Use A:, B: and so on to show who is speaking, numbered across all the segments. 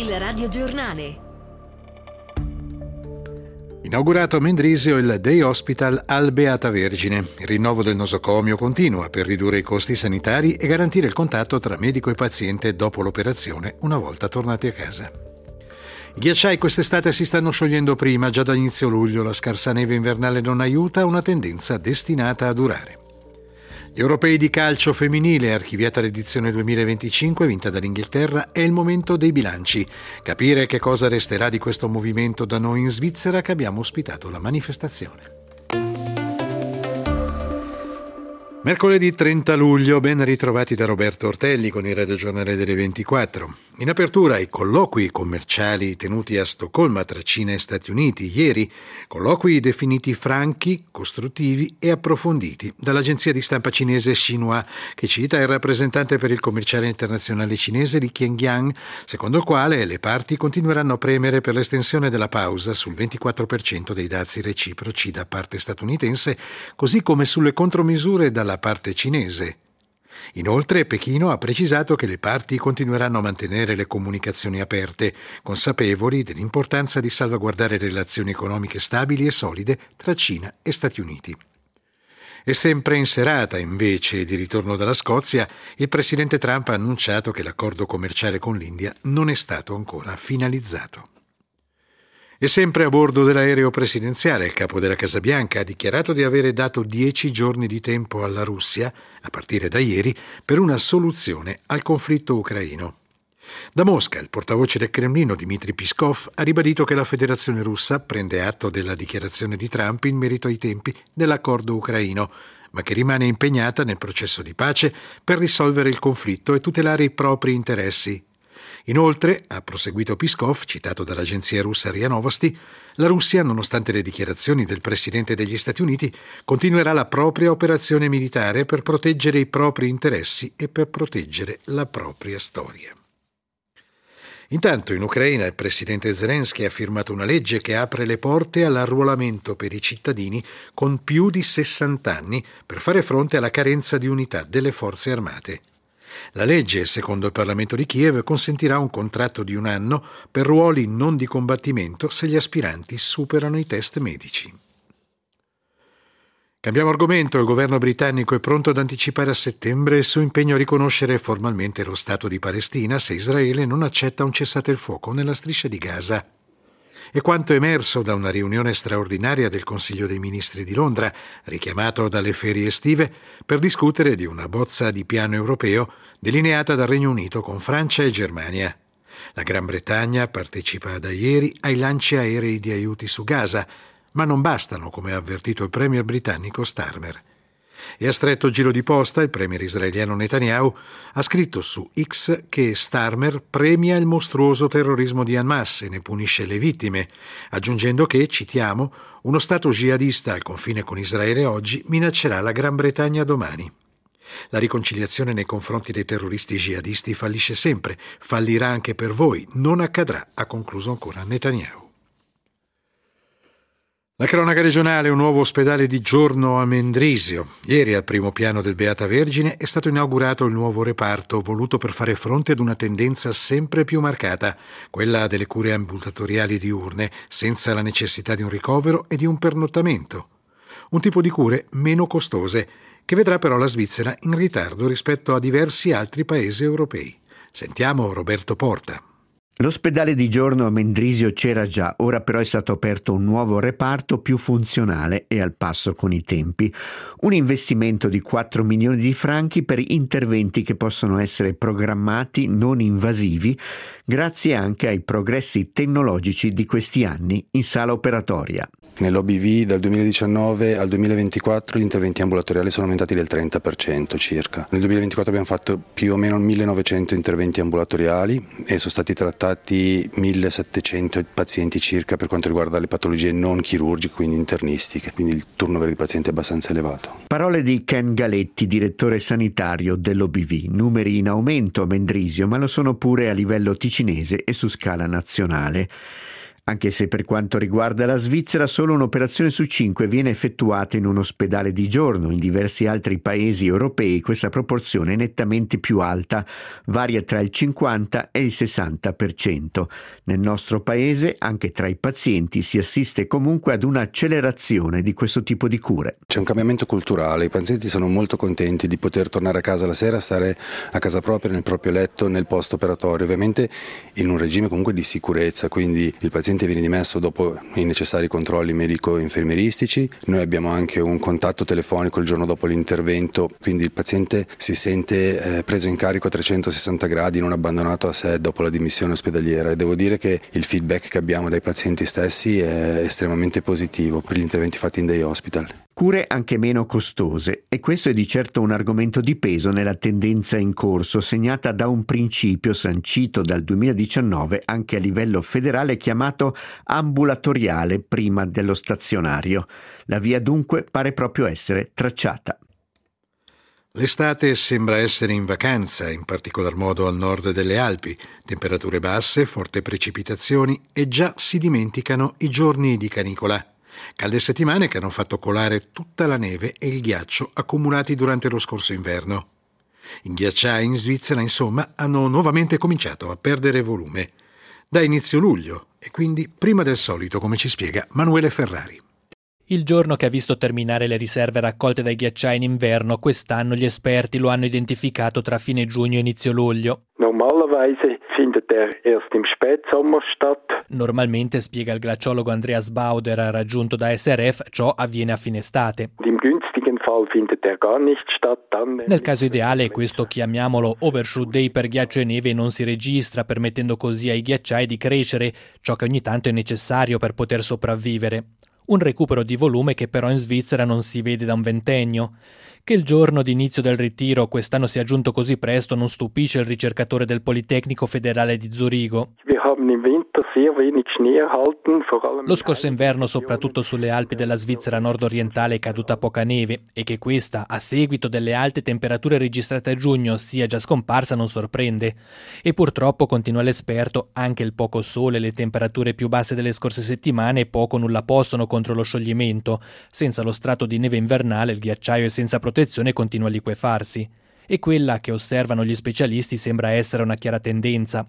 A: Il radiogiornale.
B: Inaugurato a Mendrisio il Day Hospital al Beata Vergine. Il rinnovo del nosocomio continua per ridurre i costi sanitari e garantire il contatto tra medico e paziente dopo l'operazione una volta tornati a casa. I ghiacciai quest'estate si stanno sciogliendo prima, già da inizio luglio la scarsa neve invernale non aiuta, una tendenza destinata a durare. Gli europei di calcio femminile, archiviata l'edizione 2025 vinta dall'Inghilterra, è il momento dei bilanci. Capire che cosa resterà di questo movimento da noi in Svizzera, che abbiamo ospitato la manifestazione. Mercoledì 30 luglio, ben ritrovati da Roberto Ortelli con il radiogiornale delle 24. In apertura ai colloqui commerciali tenuti a Stoccolma tra Cina e Stati Uniti ieri, colloqui definiti franchi, costruttivi e approfonditi dall'agenzia di stampa cinese Xinhua, che cita il rappresentante per il commerciale internazionale cinese Li Qiangyang, secondo il quale le parti continueranno a premere per l'estensione della pausa sul 24% dei dazi reciproci da parte statunitense, così come sulle contromisure dalla parte cinese. Inoltre, Pechino ha precisato che le parti continueranno a mantenere le comunicazioni aperte, consapevoli dell'importanza di salvaguardare relazioni economiche stabili e solide tra Cina e Stati Uniti. E sempre in serata, invece, di ritorno dalla Scozia, il presidente Trump ha annunciato che l'accordo commerciale con l'India non è stato ancora finalizzato. E sempre a bordo dell'aereo presidenziale, il capo della Casa Bianca ha dichiarato di avere dato 10 giorni di tempo alla Russia, a partire da ieri, per una soluzione al conflitto ucraino. Da Mosca, il portavoce del Cremlino Dmitry Peskov ha ribadito che la Federazione russa prende atto della dichiarazione di Trump in merito ai tempi dell'accordo ucraino, ma che rimane impegnata nel processo di pace per risolvere il conflitto e tutelare i propri interessi. Inoltre, ha proseguito Peskov, citato dall'agenzia russa RIA Novosti, la Russia, nonostante le dichiarazioni del presidente degli Stati Uniti, continuerà la propria operazione militare per proteggere i propri interessi e per proteggere la propria storia. Intanto in Ucraina il presidente Zelensky ha firmato una legge che apre le porte all'arruolamento per i cittadini con più di 60 anni per fare fronte alla carenza di unità delle forze armate. La legge, secondo il Parlamento di Kiev, consentirà un contratto di 1 anno per ruoli non di combattimento se gli aspiranti superano i test medici. Cambiamo argomento. Il governo britannico è pronto ad anticipare a settembre il suo impegno a riconoscere formalmente lo Stato di Palestina se Israele non accetta un cessate il fuoco nella striscia di Gaza. È quanto emerso da una riunione straordinaria del Consiglio dei Ministri di Londra, richiamato dalle ferie estive, per discutere di una bozza di piano europeo delineata dal Regno Unito con Francia e Germania. La Gran Bretagna partecipa da ieri ai lanci aerei di aiuti su Gaza, ma non bastano, come ha avvertito il premier britannico Starmer. E a stretto giro di posta il premier israeliano Netanyahu ha scritto su X che Starmer premia il mostruoso terrorismo di Hamas e ne punisce le vittime, aggiungendo che, citiamo, uno stato jihadista al confine con Israele oggi minaccerà la Gran Bretagna domani. La riconciliazione nei confronti dei terroristi jihadisti fallisce sempre, fallirà anche per voi, non accadrà, ha concluso ancora Netanyahu. La cronaca regionale, un nuovo ospedale di giorno a Mendrisio. Ieri al primo piano del Beata Vergine è stato inaugurato il nuovo reparto voluto per fare fronte ad una tendenza sempre più marcata, quella delle cure ambulatoriali diurne, senza la necessità di un ricovero e di un pernottamento. Un tipo di cure meno costose, che vedrà però la Svizzera in ritardo rispetto a diversi altri paesi europei. Sentiamo Roberto Porta.
C: L'ospedale di giorno a Mendrisio c'era già, ora però è stato aperto un nuovo reparto più funzionale e al passo con i tempi. Un investimento di 4 milioni di franchi per interventi che possono essere programmati non invasivi, grazie anche ai progressi tecnologici di questi anni in sala operatoria.
D: Nell'OBV dal 2019 al 2024 gli interventi ambulatoriali sono aumentati del 30% circa. Nel 2024 abbiamo fatto più o meno 1900 interventi ambulatoriali e sono stati trattati 1700 pazienti circa per quanto riguarda le patologie non chirurgiche, quindi internistiche, quindi il turnover di pazienti è abbastanza elevato.
C: Parole di Ken Galetti, direttore sanitario dell'OBV. Numeri in aumento a Mendrisio, ma lo sono pure a livello ticinese e su scala nazionale. Anche se per quanto riguarda la Svizzera solo un'operazione su 5 viene effettuata in un ospedale di giorno. In diversi altri paesi europei questa proporzione è nettamente più alta, varia tra il 50 e il 60%. Nel nostro paese, anche tra i pazienti, si assiste comunque ad un'accelerazione di questo tipo di cure.
D: C'è un cambiamento culturale, i pazienti sono molto contenti di poter tornare a casa la sera, stare a casa propria, nel proprio letto, nel post operatorio, ovviamente in un regime comunque di sicurezza, quindi il paziente viene dimesso dopo i necessari controlli medico-infermieristici. Noi abbiamo anche un contatto telefonico il giorno dopo l'intervento, quindi il paziente si sente preso in carico a 360 gradi, non abbandonato a sé dopo la dimissione ospedaliera, e devo dire che il feedback che abbiamo dai pazienti stessi è estremamente positivo per gli interventi fatti in day hospital.
C: Cure anche meno costose, e questo è di certo un argomento di peso nella tendenza in corso, segnata da un principio sancito dal 2019 anche a livello federale chiamato ambulatoriale prima dello stazionario. La via dunque pare proprio essere tracciata.
B: L'estate sembra essere in vacanza, in particolar modo al nord delle Alpi. Temperature basse, forti precipitazioni e già si dimenticano i giorni di canicola. Calde settimane che hanno fatto colare tutta la neve e il ghiaccio accumulati durante lo scorso inverno. I ghiacciai in Svizzera, insomma, hanno nuovamente cominciato a perdere volume. Da inizio luglio, e quindi prima del solito, come ci spiega Manuele Ferrari.
A: Il giorno che ha visto terminare le riserve raccolte dai ghiacciai in inverno, quest'anno gli esperti lo hanno identificato tra fine giugno e inizio luglio.
E: Normalerweise findet erst im Spätsommer statt.
A: Normalmente, spiega il glaciologo Andreas Bauder, raggiunto da SRF, ciò avviene a fine estate.
E: Im günstigen Fall findet gar nicht statt.
A: Nel caso ideale, questo chiamiamolo overshoot day per ghiaccio e neve non si registra, permettendo così ai ghiacciai di crescere, ciò che ogni tanto è necessario per poter sopravvivere. Un recupero di volume che però in Svizzera non si vede da un ventennio. Che il giorno di inizio del ritiro quest'anno sia giunto così presto non stupisce il ricercatore del Politecnico Federale di Zurigo. Lo scorso inverno, soprattutto sulle Alpi della Svizzera nord-orientale, è caduta poca neve, e che questa, a seguito delle alte temperature registrate a giugno, sia già scomparsa non sorprende. E purtroppo, continua l'esperto, anche il poco sole e le temperature più basse delle scorse settimane poco o nulla possono contro lo scioglimento. Senza lo strato di neve invernale, il ghiacciaio è senza protezione continua a liquefarsi. E quella che osservano gli specialisti sembra essere una chiara tendenza.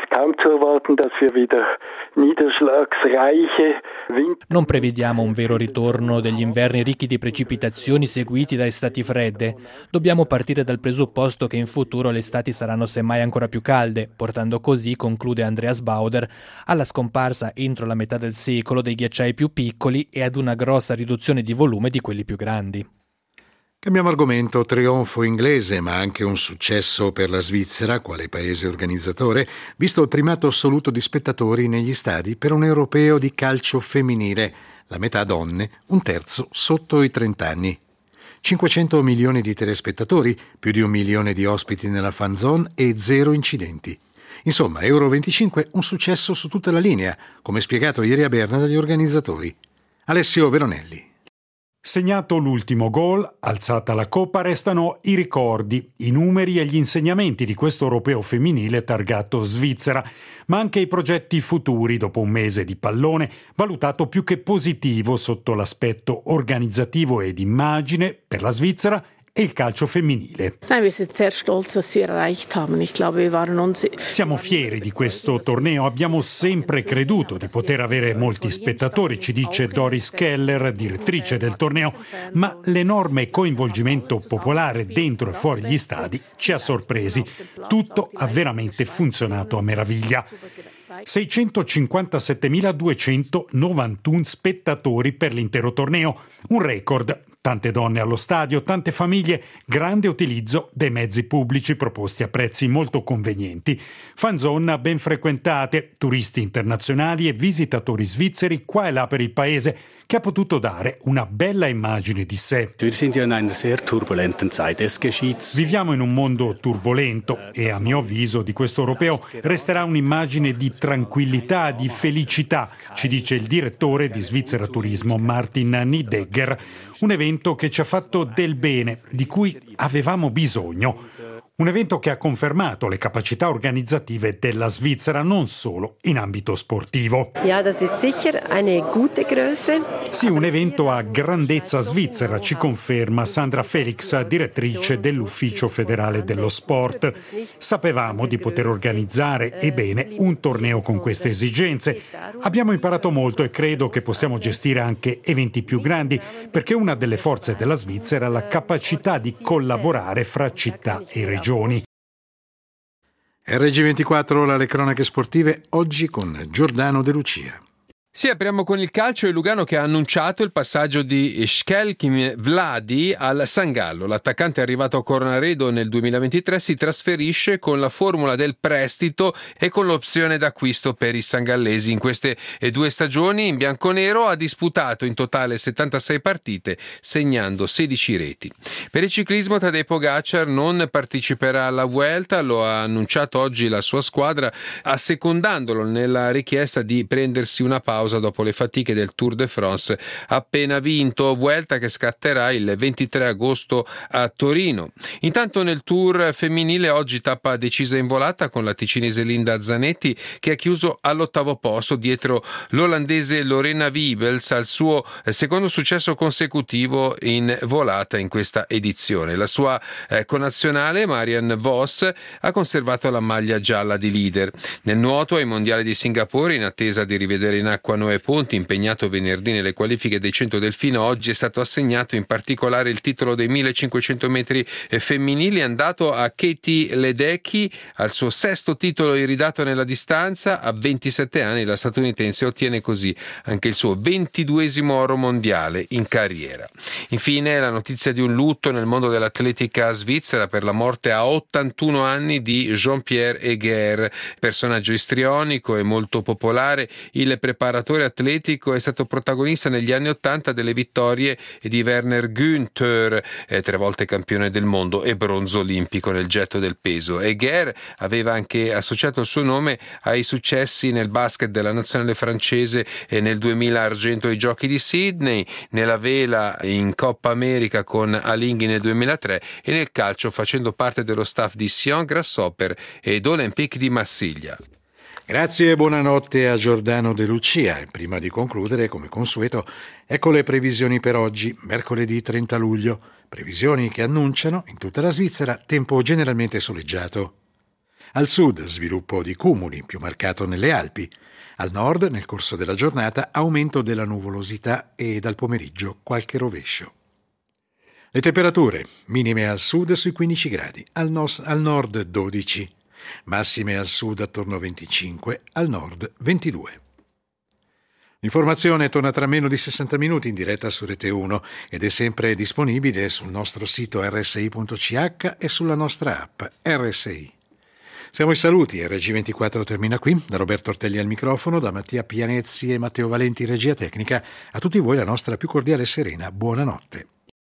A: Non prevediamo un vero ritorno degli inverni ricchi di precipitazioni seguiti da estati fredde. Dobbiamo partire dal presupposto che in futuro le estati saranno semmai ancora più calde, portando così, conclude Andreas Bauder, alla scomparsa entro la metà del secolo dei ghiacciai più piccoli e ad una grossa riduzione di volume di quelli più grandi.
B: Cambiamo argomento, trionfo inglese, ma anche un successo per la Svizzera, quale paese organizzatore, visto il primato assoluto di spettatori negli stadi per un europeo di calcio femminile, la metà donne, un terzo sotto i 30 anni. 500 milioni di telespettatori, più di 1 milione di ospiti nella fan zone e 0 incidenti. Insomma, Euro 25 un successo su tutta la linea, come spiegato ieri a Berna dagli organizzatori. Alessio Veronelli.
F: Segnato l'ultimo gol, alzata la coppa, restano i ricordi, i numeri e gli insegnamenti di questo europeo femminile targato Svizzera, ma anche i progetti futuri dopo un mese di pallone, valutato più che positivo sotto l'aspetto organizzativo ed immagine per la Svizzera e il calcio femminile. Siamo fieri di questo torneo, abbiamo sempre creduto di poter avere molti spettatori, ci dice Doris Keller, direttrice del torneo, ma l'enorme coinvolgimento popolare dentro e fuori gli stadi ci ha sorpresi. Tutto ha veramente funzionato a meraviglia. 657.291 spettatori per l'intero torneo, un record. Tante donne allo stadio, tante famiglie, grande utilizzo dei mezzi pubblici proposti a prezzi molto convenienti. Fan zone ben frequentate, turisti internazionali e visitatori svizzeri qua e là per il paese, che ha potuto dare una bella immagine di sé. Viviamo in un mondo turbolento e a mio avviso di questo europeo resterà un'immagine di tranquillità, di felicità, ci dice il direttore di Svizzera Turismo Martin Nidegger. Un evento che ci ha fatto del bene, di cui avevamo bisogno. Un evento che ha confermato le capacità organizzative della Svizzera non solo in ambito sportivo.
G: Ja, das ist sicher eine gute Größe.
F: Sì, un evento a grandezza svizzera, ci conferma Sandra Felix, direttrice dell'Ufficio federale dello sport. Sapevamo di poter organizzare, e bene, un torneo con queste esigenze. Abbiamo imparato molto e credo che possiamo gestire anche eventi più grandi, perché una delle forze della Svizzera è la capacità di collaborare fra città e regioni.
B: RG24, ora le cronache sportive, oggi con Giordano De Lucia.
H: Sì, apriamo con il calcio e Lugano che ha annunciato il passaggio di Shkelkin Vladi al San Gallo. L'attaccante arrivato a Cornaredo nel 2023 si trasferisce con la formula del prestito e con l'opzione d'acquisto per i sangallesi. In queste 2 stagioni in bianconero ha disputato in totale 76 partite, segnando 16 reti. Per il ciclismo Tadej Pogacar non parteciperà alla Vuelta, lo ha annunciato oggi la sua squadra, assecondandolo nella richiesta di prendersi una pausa dopo le fatiche del Tour de France appena vinto, Vuelta che scatterà il 23 agosto a Torino. Intanto nel Tour femminile oggi tappa decisa in volata con la ticinese Linda Zanetti che ha chiuso all'8° posto dietro l'olandese Lorena Wiebels al suo secondo successo consecutivo in volata in questa edizione. La sua connazionale Marianne Vos ha conservato la maglia gialla di leader. Nel nuoto ai mondiali di Singapore, in attesa di rivedere in acqua Noè Ponti, impegnato venerdì nelle qualifiche dei 100 delfino, oggi è stato assegnato in particolare il titolo dei 1500 metri femminili, andato a Katie Ledecky, al suo 6° titolo iridato nella distanza. A 27 anni la statunitense ottiene così anche il suo 22° oro mondiale in carriera. Infine la notizia di un lutto nel mondo dell'atletica svizzera per la morte a 81 anni di Jean-Pierre Heger, personaggio istrionico e molto popolare. Il preparatore atletico è stato protagonista negli anni '80 delle vittorie di Werner Günther, 3 volte campione del mondo e bronzo olimpico nel getto del peso. Heger aveva anche associato il suo nome ai successi nel basket della nazionale francese e nel 2000 argento ai giochi di Sydney, nella vela in Coppa America con Alinghi nel 2003 e nel calcio facendo parte dello staff di Sion Grasshopper ed Olympique di Marsiglia.
B: Grazie e buonanotte a Giordano De Lucia. E prima di concludere, come consueto, ecco le previsioni per oggi, mercoledì 30 luglio. Previsioni che annunciano, in tutta la Svizzera, tempo generalmente soleggiato. Al sud, sviluppo di cumuli, più marcato nelle Alpi. Al nord, nel corso della giornata, aumento della nuvolosità e dal pomeriggio qualche rovescio. Le temperature, minime al sud sui 15 gradi, al nord 12. Massime al sud attorno a 25, al nord 22. L'informazione torna tra meno di 60 minuti in diretta su Rete 1 ed è sempre disponibile sul nostro sito rsi.ch e sulla nostra app RSI. Siamo i saluti, RG24 termina qui, da Roberto Ortelli al microfono, da Mattia Pianezzi e Matteo Valenti regia tecnica, a tutti voi la nostra più cordiale e serena buonanotte.